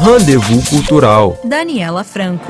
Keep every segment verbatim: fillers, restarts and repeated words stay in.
Rendezvous Cultural. Daniela Franco.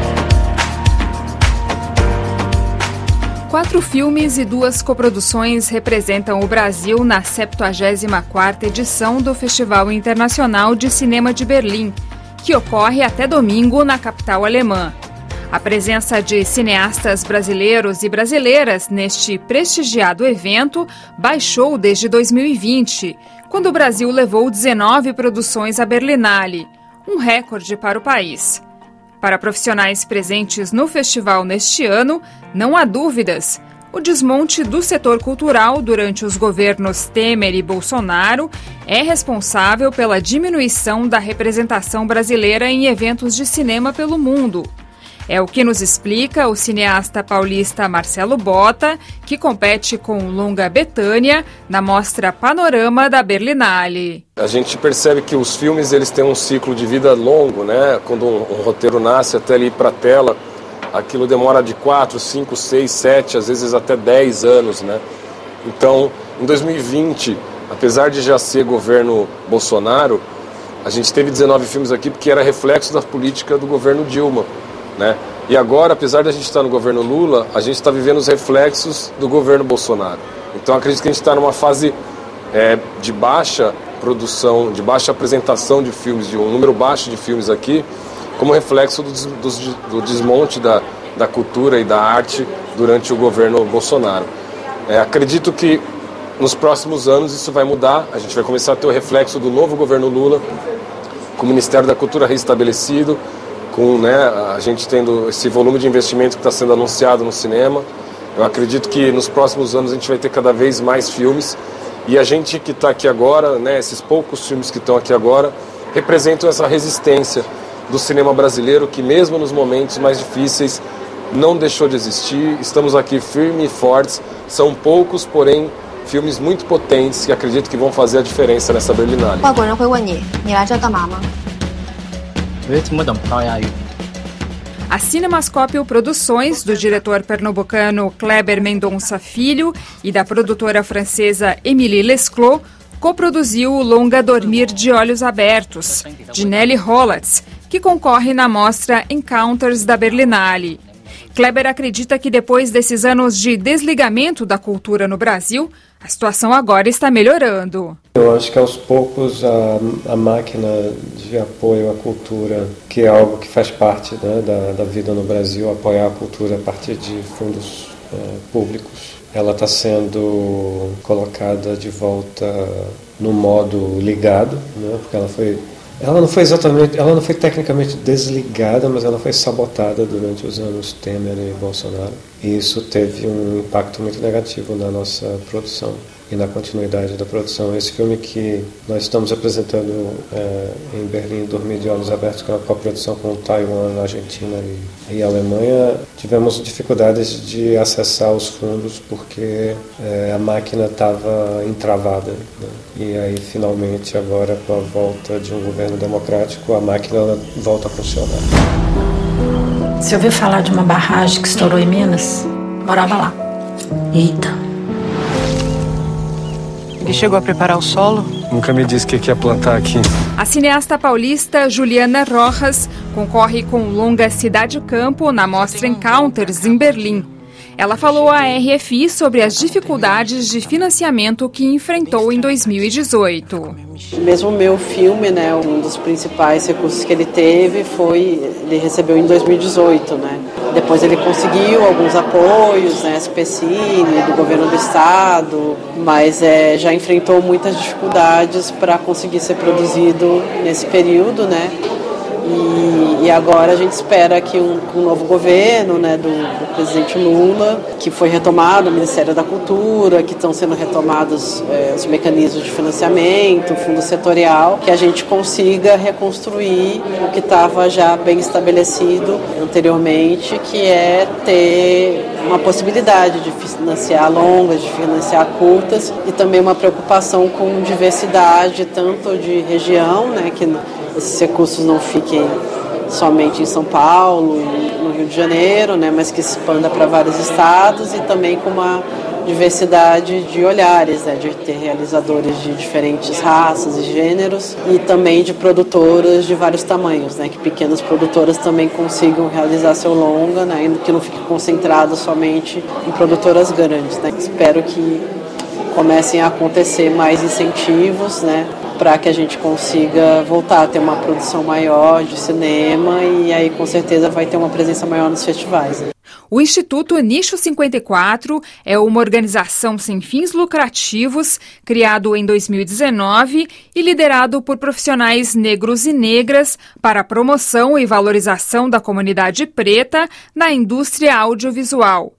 Quatro filmes e duas coproduções representam o Brasil na septuagésima quarta edição do Festival Internacional de Cinema de Berlim, que ocorre até domingo na capital alemã. A presença de cineastas brasileiros e brasileiras neste prestigiado evento baixou desde dois mil e vinte, quando o Brasil levou dezenove produções à Berlinale, um recorde para o país. Para profissionais presentes no festival neste ano, não há dúvidas. O desmonte do setor cultural durante os governos Temer e Bolsonaro é responsável pela diminuição da representação brasileira em eventos de cinema pelo mundo. É o que nos explica o cineasta paulista Marcelo Bota, que compete com o longa Betânia na mostra Panorama da Berlinale. A gente percebe que os filmes eles têm um ciclo de vida longo, né? Quando um, um roteiro nasce até ele ir para a tela, aquilo demora de quatro, cinco, seis, sete, às vezes até dez anos, né? Então, em dois mil e vinte, apesar de já ser governo Bolsonaro, a gente teve dezenove filmes aqui porque era reflexo da política do governo Dilma, né? E agora, apesar de a gente estar no governo Lula, a gente está vivendo os reflexos do governo Bolsonaro. Então, acredito que a gente está numa fase é, de baixa produção, de baixa apresentação de filmes, de um número baixo de filmes aqui, como reflexo do, do, do desmonte da, da cultura e da arte durante o governo Bolsonaro. É, acredito que nos próximos anos isso vai mudar, a gente vai começar a ter o reflexo do novo governo Lula, com o Ministério da Cultura restabelecido, com, né, a gente tendo esse volume de investimento que está sendo anunciado no cinema. Eu acredito que nos próximos anos a gente vai ter cada vez mais filmes, e a gente que está aqui agora, né, esses poucos filmes que estão aqui agora, representam essa resistência do cinema brasileiro, que mesmo nos momentos mais difíceis não deixou de existir. Estamos aqui firmes e fortes, são poucos, porém filmes muito potentes que acredito que vão fazer a diferença nessa Berlinale. A Cinemascópio Produções, do diretor pernambucano Kleber Mendonça Filho e da produtora francesa Émilie Lesclos, coproduziu o longa Dormir de Olhos Abertos, de Nelly Hollatz, que concorre na mostra Encounters da Berlinale. Kleber acredita que depois desses anos de desligamento da cultura no Brasil, a situação agora está melhorando. Eu acho que aos poucos a, a máquina de apoio à cultura, que é algo que faz parte, né, da, da vida no Brasil, apoiar a cultura a partir de fundos é, públicos, ela está sendo colocada de volta no modo ligado, né, porque ela foi... Ela não foi exatamente, ela não foi tecnicamente desligada, mas ela foi sabotada durante os anos Temer e Bolsonaro. E isso teve um impacto muito negativo na nossa produção e na continuidade da produção. Esse filme que nós estamos apresentando é, em Berlim, Dormir de Olhos Abertos, que é uma coprodução com Taiwan, Argentina e, e Alemanha, tivemos dificuldades de acessar os fundos porque é, a máquina estava entravada, né? E aí, finalmente, agora, com a volta de um governo democrático, a máquina volta a funcionar. Você ouviu falar de uma barragem que estourou em Minas? Morava lá. Eita. Ele chegou a preparar o solo? Nunca me disse o que ia plantar aqui. A cineasta paulista Juliana Rojas concorre com o longa Cidade Campo na mostra Encounters em Berlim. Ela falou à R F I sobre as dificuldades de financiamento que enfrentou em dois mil e dezoito. Mesmo o meu filme, né, um dos principais recursos que ele teve foi, ele recebeu em dois mil e dezoito, né? Depois ele conseguiu alguns apoios, né, S P Cine, do governo do estado, mas é, já enfrentou muitas dificuldades para conseguir ser produzido nesse período, né? E, e agora a gente espera que um, um novo governo, né, do, do presidente Lula, que foi retomado o Ministério da Cultura, que estão sendo retomados é, os mecanismos de financiamento, o fundo setorial, que a gente consiga reconstruir o que estava já bem estabelecido anteriormente, que é ter uma possibilidade de financiar longas, de financiar curtas, e também uma preocupação com diversidade, tanto de região, né, que esses recursos não fiquem somente em São Paulo e no Rio de Janeiro, né, mas que se expanda para vários estados e também com uma diversidade de olhares, né, de ter realizadores de diferentes raças e gêneros e também de produtoras de vários tamanhos, né, que pequenas produtoras também consigam realizar seu longa, né, que não fique concentrado somente em produtoras grandes, né. Espero que comecem a acontecer mais incentivos, né, para que a gente consiga voltar a ter uma produção maior de cinema e aí com certeza vai ter uma presença maior nos festivais, né. O Instituto Nicho cinquenta e quatro é uma organização sem fins lucrativos, criado em dois mil e dezenove e liderado por profissionais negros e negras para a promoção e valorização da comunidade preta na indústria audiovisual.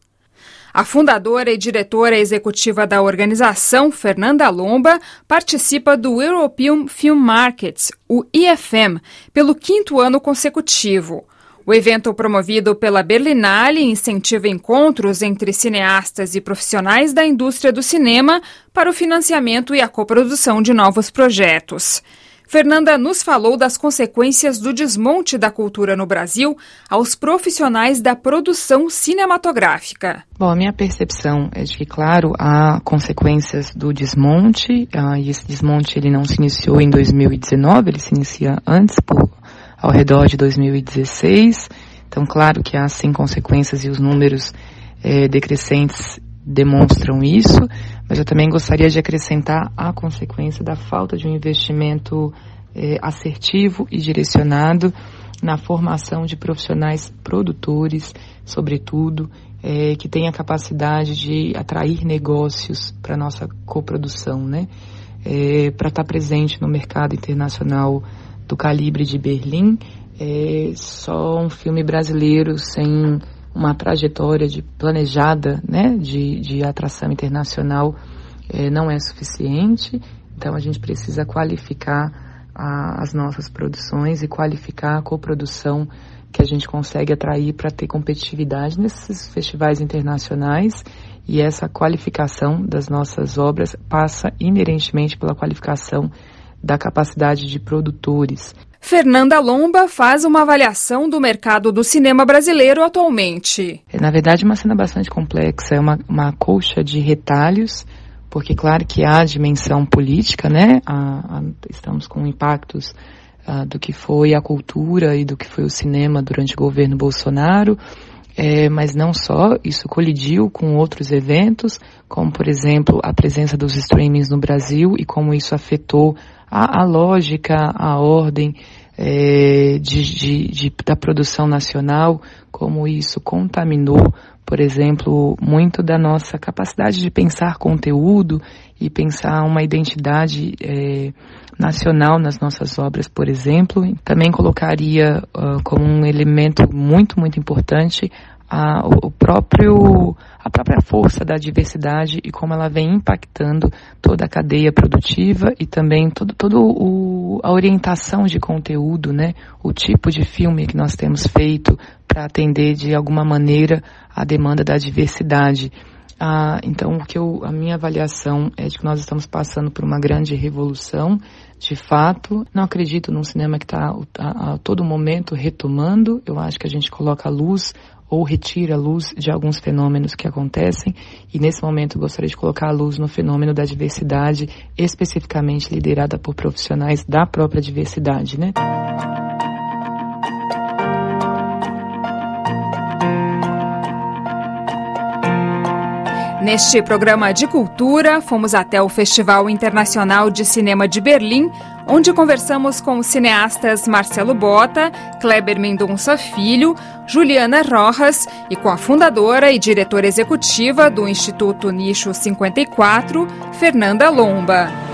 A fundadora e diretora executiva da organização, Fernanda Lomba, participa do European Film Markets, o I F M, pelo quinto ano consecutivo. O evento promovido pela Berlinale incentiva encontros entre cineastas e profissionais da indústria do cinema para o financiamento e a coprodução de novos projetos. Fernanda nos falou das consequências do desmonte da cultura no Brasil aos profissionais da produção cinematográfica. Bom, a minha percepção é de que, claro, há consequências do desmonte, ah, e esse desmonte ele não se iniciou em dois mil e dezenove, ele se inicia antes, por ao redor de dois mil e dezesseis, então claro que há sim consequências e os números é, decrescentes demonstram isso, mas eu também gostaria de acrescentar a consequência da falta de um investimento é, assertivo e direcionado na formação de profissionais produtores, sobretudo, é, que tenham a capacidade de atrair negócios para a nossa coprodução, né? É, para estar presente no mercado internacional do calibre de Berlim, é só um filme brasileiro sem uma trajetória de planejada, né, de, de atração internacional é, não é suficiente. Então a gente precisa qualificar a, as nossas produções e qualificar a coprodução que a gente consegue atrair para ter competitividade nesses festivais internacionais, e essa qualificação das nossas obras passa inerentemente pela qualificação da capacidade de produtores. Fernanda Lomba faz uma avaliação do mercado do cinema brasileiro atualmente. É, na verdade, uma cena bastante complexa, é uma, uma colcha de retalhos, porque claro que há dimensão política, né? A, a, estamos com impactos a, do que foi a cultura e do que foi o cinema durante o governo Bolsonaro, é, mas não só, isso colidiu com outros eventos, como por exemplo a presença dos streamings no Brasil e como isso afetou a, a lógica, a ordem é, de, de, de, da produção nacional, como isso contaminou, por exemplo, muito da nossa capacidade de pensar conteúdo e pensar uma identidade é, nacional nas nossas obras, por exemplo. Também colocaria uh, como um elemento muito, muito importante a, o próprio, a própria força da diversidade e como ela vem impactando toda a cadeia produtiva e também todo, todo o, a orientação de conteúdo, né? O tipo de filme que nós temos feito para atender de alguma maneira a demanda da diversidade. Ah, então, o que eu, a minha avaliação é de que nós estamos passando por uma grande revolução, de fato. Não acredito num cinema que está a, a todo momento retomando. Eu acho que a gente coloca a luz ou retira a luz de alguns fenômenos que acontecem, e nesse momento eu gostaria de colocar a luz no fenômeno da diversidade, especificamente liderada por profissionais da própria diversidade, né? Neste programa de cultura, fomos até o Festival Internacional de Cinema de Berlim, onde conversamos com os cineastas Marcelo Bota, Kleber Mendonça Filho, Juliana Rojas e com a fundadora e diretora executiva do Instituto Nicho cinquenta e quatro, Fernanda Lomba.